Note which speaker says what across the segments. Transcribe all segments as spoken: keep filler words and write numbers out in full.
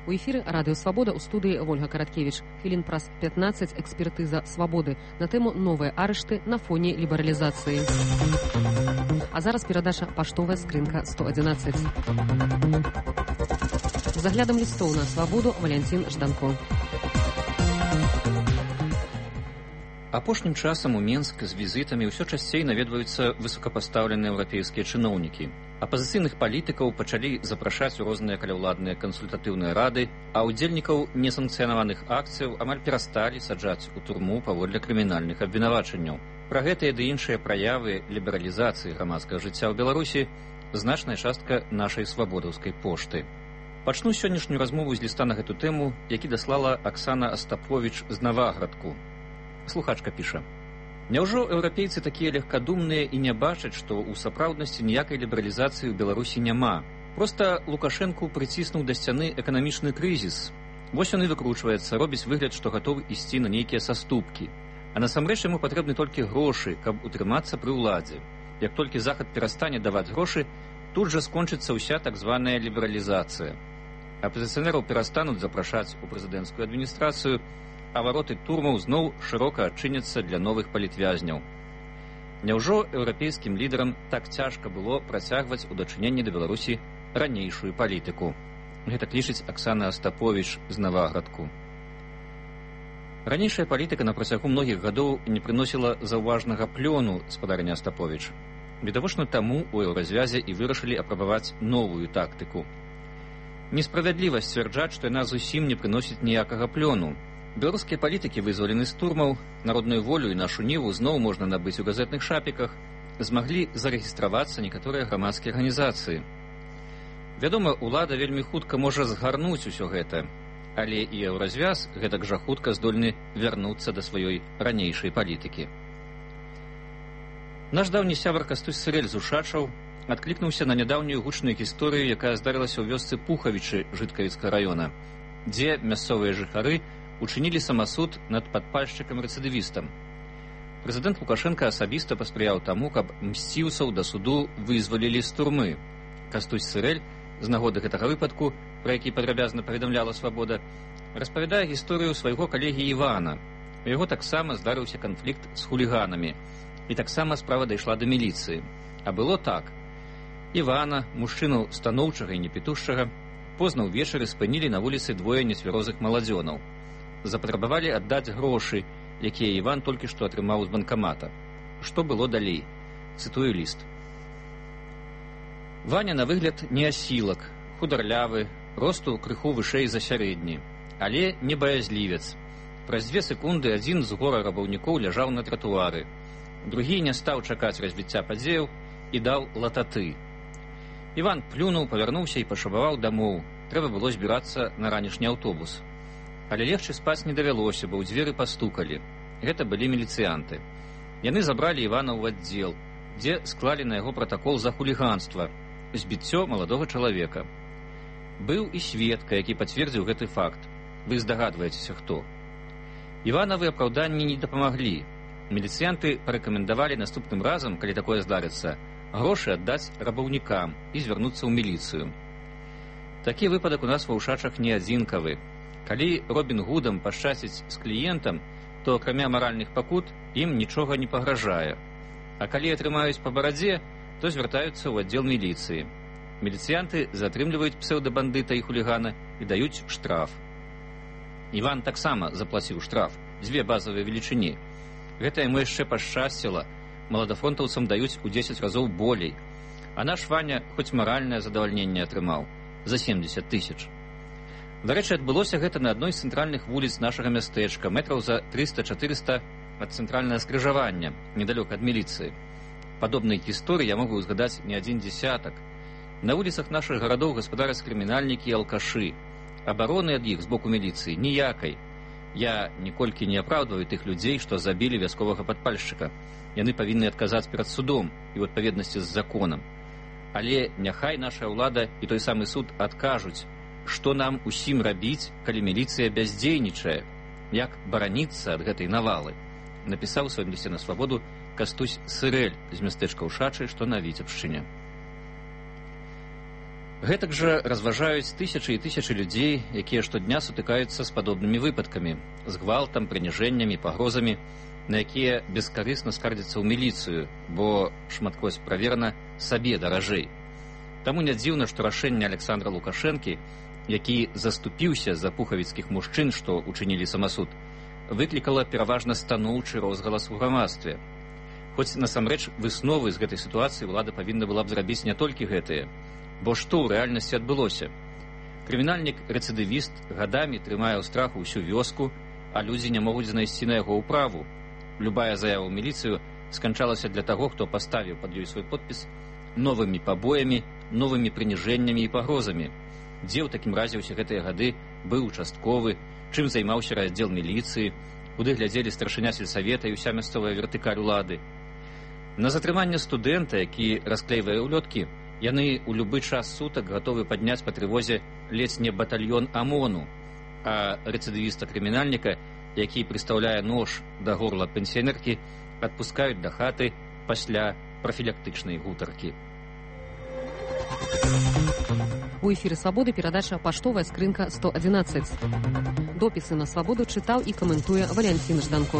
Speaker 1: У эфіры радыё «Свабода», у студыі Вольга Караткевіч. Хвілін праз пятнаццаць экспертыза «Свабоды» на тэму «Новыя арышты на фоне лібералізацыі». А зараз перадача «Паштовая скрынка сто адзінаццаць». З заглядам лістоў на «Свабоду» Валянцін Жданко.
Speaker 2: Апошнім часам у Менск з візітамі ўсё часцей наведваюцца высокапастаўленыя еўрапейскія чыноўнікі. Апазіцыйных палітыкаў пачалі запрашаць у розныя каляўладныя кансультатыўныя рады, а ўдзельнікаў несанкцыянаваных акцыяў амаль перасталі саджаць у турму паводле крымінальных абвінавачанняў. Пра гэтыя ды іншыя праявы лібералізацыі грамадскага жыцця ў Беларусі значная частка нашай свабодаўскай пошты. Пачну сённяшнюю размову з ліста на гэту тэму, які даслала Аксана Астаповіч з Наваградку. Слухачка піша: «Няўжо еўрапейцы такія легкадумныя і не бачаць, што ў сапраўднасці ніякай лібералізацыі ў Беларусі няма? Проста Лукашэнку прыціснуў да сцяны эканамічны крызіс. Вось ён і выкручваецца, робіць выгляд, што гатовы ісці на нейкія саступкі. А насамрэч яму патрэбны толькі грошы, каб утрымацца пры ўладзе. Як толькі Захад перастане даваць грошы, тут жа скончыцца ўся так званая лібералізацыя. Апазіцыянераў перастануць запрашаць у прэзідэнцкую адміністрацыю, а вароты турмаў зноў шырока адчыняцца для новых палітвязняў. Няўжо еўрапейскім лідарам так цяжка было працягваць у дачыненні да Беларусі ранейшую палітыку?» Гэта лічыць Аксана Астаповіч з Наваградку. Ранейшая палітыка на працягу многіх гадоў не прыносіла заўважнага плёну, спадарня Астаповіч. Відавочна таму у еўразвязе і вырашылі апрабаваць новую тактыку. Несправядліва сцвярджаць, што яна зусім не прыносіць ніякага плёну. Беларускія палітыкі вызвалены з турмаў, народную волю і нашу ніву зноў можна набыць у газетных шапіках, змаглі зарэгістравацца некаторыя грамадскія арганізацыі. Вядома, улада вельмі хутка можа згарнуць усё гэта, але і еўразвяз гэтак жа хутка здольны вярнуцца да сваёй ранейшай палітыкі. Наш даўні сябар Кастусь Сырэль з Ушачаў адклікнуўся на нядаўнюю гучную гісторыю, якая здарылася ў вёсцы Пухавічы Жыткавіцкага раёна, дзе мясцовыя жыхары учынілі самасуд над падпальшчыкам-рэцыдывістам. Прэзідэнт Лукашенка асабіста паспрыяў таму, каб мсціўцаў да суду вызвалілі з турмы. Кастусь Сырэль з нагоды гэтага выпадку, пра які падрабязна паведамляла «Свабода», распавядае гісторыю свайго калегі Івана. У яго таксама здарыўся канфлікт з хуліганамі, і таксама справа дайшла да міліцыі. А было так. Івана, мужчыну станоўчага і непітушчага, позна ўвечары спынілі на вуліцы двое нецвярозых маладзёнаў. Запатрабавалі аддаць грошы, якія Іван толькі што атрымаў з банкамата. Што было далей? Цытую ліст. Ваня на выгляд не асілак, хударлявы, росту крыху вышэй за сярэдні, але не баязлівец. Праз дзве секунды адзін з гора рабаўнікоў ляжаў на тратуары, другі не стаў чакаць развіцця падзеяў і даў лататы. Іван плюнуў, павярнуўся і пашабаваў дамоў. Трэба было збірацца на ранішні аўтобус. Але легчы спаць не давялося, бо ў дзверы пастукалі. Гэта былі міліцыянты. Яны забралі Івана ў аддзел, дзе склалі на яго пратакол за хуліганства, збіццё маладога чалавека. Быў і сведка, які пацвердзіў гэты факт. Вы здагадваецеся, хто. Іванавы апраўданні не дапамаглі. Міліцыянты парэкамендавалі наступным разам, калі такое здарыцца, грошы аддаць рабаўнікам і звярнуцца ў міліцыю. Такі выпадак у нас ва Ушачах не адзінкавы. Калі Робін Гудам пашчасціць з кліентам, то акрамя маральных пакут ім нічога не пагражае. А калі атрымаюць па барадзе, то звяртаюцца ў аддзел міліцыі. Міліцыянты затрымліваюць псеўдабандыта і хулігана і даюць штраф. Іван таксама заплаціў штраф, дзве базавыя велічыні. Гэта яму яшчэ пашчасціла, маладафронтаўцам даюць у дзесяць разоў болей. А наш Ваня хоць маральнае задавальненне атрымаў за семдзесят тысяч. Дарэчы, адбылося гэта на адной з цэнтральных вуліц нашага мястэчка, метраў за трыста-чатырыста ад цэнтральнага скрыжавання, недалёка ад міліцыі. Падобныя гісторыі я могу згадаць не адзін дзесятак. На вуліцах нашых гарадоў гаспадараць крымінальнікі і алкашы. Абароны ад іх з боку міліцыі ніякай. Я ніколькі не апраўдваю тых людзей, што забілі вясковага падпальшчыка. Яны павінны адказаць перад судом і ў адпаведнасці з законам. Але няхай наша ўлада і той самы суд адкажуць, што нам усім рабіць, калі міліцыя бяздзейнічае, як бараніцца ад гэтай навалы, напісаў у сваім лісце на «Свабоду» Кастусь Сырэль з мястэчка Ушачы, што на Віцебшчыне. Гэтак жа разважаюць тысячы і тысячы людзей, якія штодня сутыкаюцца з падобнымі выпадкамі, з гвалтам, прыніжэннямі, пагрозамі, на якія бескарысна скардзяцца ў міліцыю, бо шматкось праверана сабе даражэй. Таму не дзіўна, што рашэнне Александра Лукашэнкі, які заступіўся за пухавіцкіх мужчын, што учынілі самасуд, выклікала пераважна станоўчы розгалас у грамадстве. Хоць насамрэч высновы з гэтай сітуацыі ўлада павінна была б зрабіць не толькі гэтыя. Бо што ў рэальнасці адбылося? Крымінальнік-рэцыдывіст гадамі трымае ў страху ўсю вёску, а людзі не могуць знайсці на яго ўправу. Любая заява ў міліцыю сканчалася для таго, хто паставіў пад ёй свой подпіс, новымі пабоямі, новымі прыніжэннямі і пагрозамі. Дзе ў такім разе ўсе гэтыя гады быў участковы, чым займаўся раздзел міліцыі, куды глядзелі старшыня сельсавета і ўся мясцовая вертыкаль улады. На затрыманне студэнта, які расклейвае ўлёткі, яны ў любы час сутак гатовы падняць па трывозе ледзь не батальён ОМОНу, а рэцыдывіста-крымінальніка, які прыстаўляе нож да горла пенсіянеркі, адпускаюць да хаты пасля прафілактычнай гутаркі.
Speaker 1: У эфіры «Свабоды» перадача «Паштовая скрынка сто адзінаццаць». Допісы на «Свабоду» чытаў і каментуе Валянцін Жданко.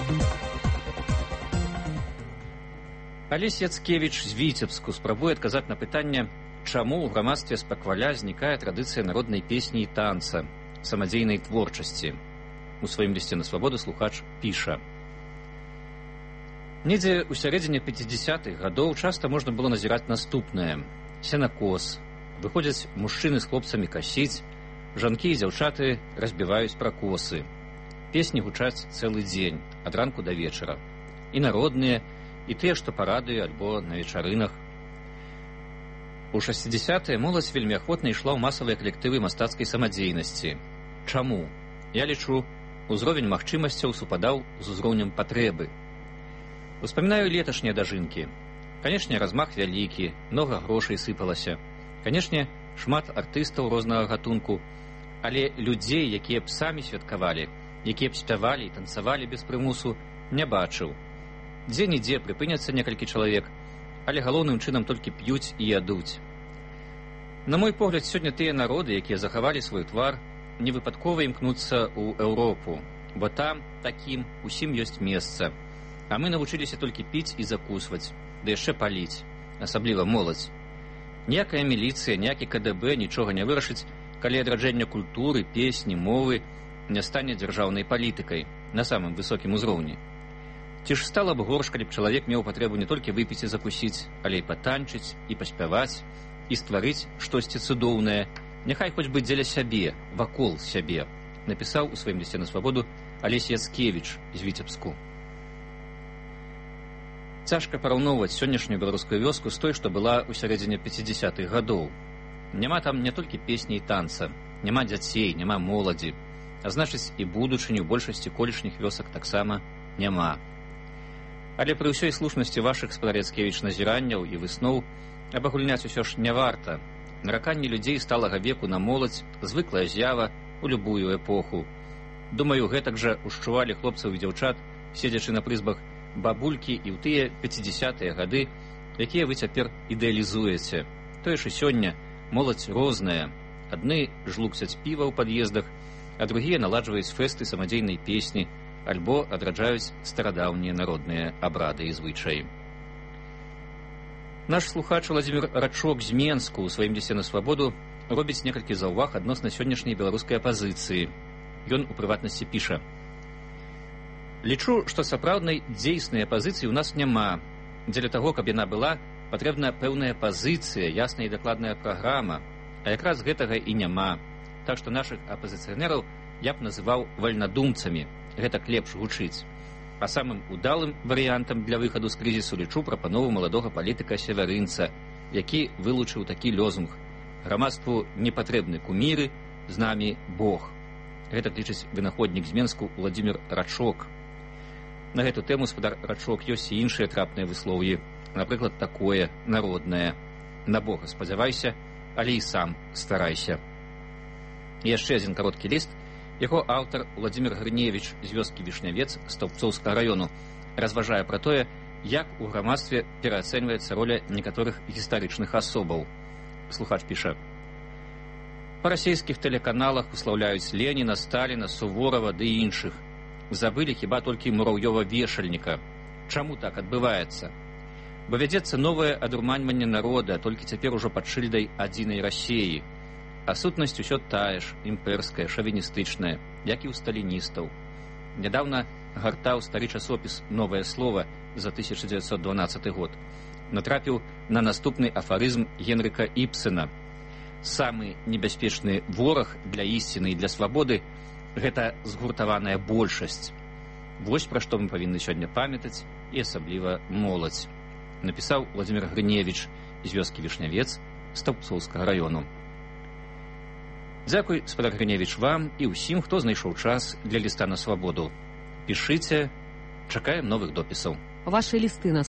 Speaker 2: Алесь Яцкевіч з Віцебску спрабуе адказаць на пытанне, чаму ў грамадстве спакваля знікае традыцыя народнай песні і танца, самадзейнай творчасці. У сваім лісце на «Свабоду» слухач піша. Недзе ў сярэдзіне пяцідзясятых гадоў часта можна было назіраць наступнае. Сенакос. Выходзяць мужчыны з хлопцамі касіць, жанкі і дзяўчаты разбіваюць пракосы. Песні гучаць цэлы дзень, ад ранку да вечара. І народныя, і тыя, што па радыё альбо на вечарынах. У шасцідзясятыя моладзь вельмі ахвотна ішла ў масавыя калектывы мастацкай самадзейнасці. Чаму? Я лічу, узровень магчымасцяў супадаў з узроўнем патрэбы. Успамінаю леташнія дажынкі. Канешне, размах вялікі, многа грошай сыпалася. Канешне, шмат артыстаў рознага гатунку, але людзей, якія б самі святкавалі, якія б спявалі і танцавалі без прымусу, не бачыў. Дзе-нідзе прыпыняцца некалькі чалавек, але галоўным чынам толькі п'юць і ядуць. На мой погляд, сёння тыя народы, якія захавалі свой твар, невыпадкова імкнуцца ў Еўропу, бо там, такім, усім ёсць месца. А мы навучыліся толькі піць і закусваць, да яшчэ паліць, асабліва моладзь. Ніякая міліцыя, ніякі ка дэ бэ нічога не вырашыць, калі адраджэнне культуры, песні, мовы не стане дзяржаўнай палітыкай на самым высокім узроўні. Ці ж стала б горш, калі б чалавек меў патрэбу не толькі выпіць і закусіць, але і патанчыць, і паспяваць, і стварыць штосьці цудоўнае, няхай хоць бы дзеля сябе, вакол сябе, напісаў у сваім лісце на «Свабоду» Алесь Яцкевіч з Віцебску. Цяжка параўноўваць сённяшнюю беларускую вёску з той, што была ў сярэдзіне пяцідзясятых гадоў. Няма там не толькі песні і танца, няма дзяцей, няма моладзі, а значыць і будучыні ў большасці колішніх вёсак таксама няма. Але пры ўсёй слушнасці вашых, спадар Яцкевіч, назіранняў і высноў абагульняць усё ж не варта. Нараканне людзей сталага веку на моладзь звыклая з'ява ў любую эпоху. Думаю, гэтак жа ушчувалі хлопцаў і дзяўчат, седзячы на прызбах, бабулькі і ў тыя пяцідзясятыя гады, якія вы цяпер ідэалізуеце. Тое ж і сёння моладзь розная. Адны жлукцяць піва ў пад'ездах, а другія наладжваюць фэсты самадзейнай песні, альбо адраджаюць старадаўнія народныя абрады і звычаі. Наш слухач Владзімір Рачок з Менску ў сваім лісце на «Свабоду» робіць некалькі заўваг адносна сённяшняй беларускай апазіцыі. Ён у прыватнасці піша: «Лічу, што сапраўднай дзейснай апазіцыі ў нас няма. Дзеля таго, каб яна была, патрэбна пэўная пазіцыя, ясная і дакладная праграма, а якраз гэтага і няма. Так што нашых апазіцыянераў я б называў вальнадумцамі. Гэтак лепш гучыць. А самым удалым варыянтам для выхаду з крызісу лічу прапанову маладога палітыка Севярынца, які вылучыў такі лозунг: грамадству не патрэбны куміры, з намі Бог». Гэтак лічыць вынаходнік з Менску Владзімір Рачок. На гэту тэму, спадар Рачок, ёсць і іншыя трапныя выслоўі. Напрыклад, такое народнае: на Бога спадзявайся, але і сам старайся. І яшчэ адзін кароткі ліст. Яго аўтар Владзімір Грыневіч з вёскі Вішнявец Стаўбцоўскага раёну разважае пра тое, як у грамадстве пераацэньваецца роля некаторых гістарычных асобаў. Слухач піша: па расійскіх тэлеканалах услаўляюць Леніна, Сталіна, Суворова ды іншых. Забылі хіба толькі Мурав'ёва-вешальніка. Чаму так адбываецца? Бо вядзецца новае адруманьванне народа, толькі цяпер ужо пад шыльдай адзінай Расіі. А сутнасць усё тая ж, імперская, шавіністычная, як і ў сталіністаў. Нядаўна гартаў стары часопіс «Новае слова» за тысяча дзевяцьсот дванаццаты год. Натрапіў на наступны афарызм Генрыка Іпсена. Самы небяспечны вораг для ісціны і для свабоды – гэта згуртаваная большасць. Вось пра што мы павінны сёння памятаць, і асабліва моладзь. Напісаў Владзімір Грыневіч з вёскі Вішнявец Стаўбцоўскага раёну. Дзякуй, спадар Грыневіч, вам і ўсім, хто знайшоў час для ліста на свабоду. Пішыце, чакаем новых допісаў.
Speaker 1: Ваши листы на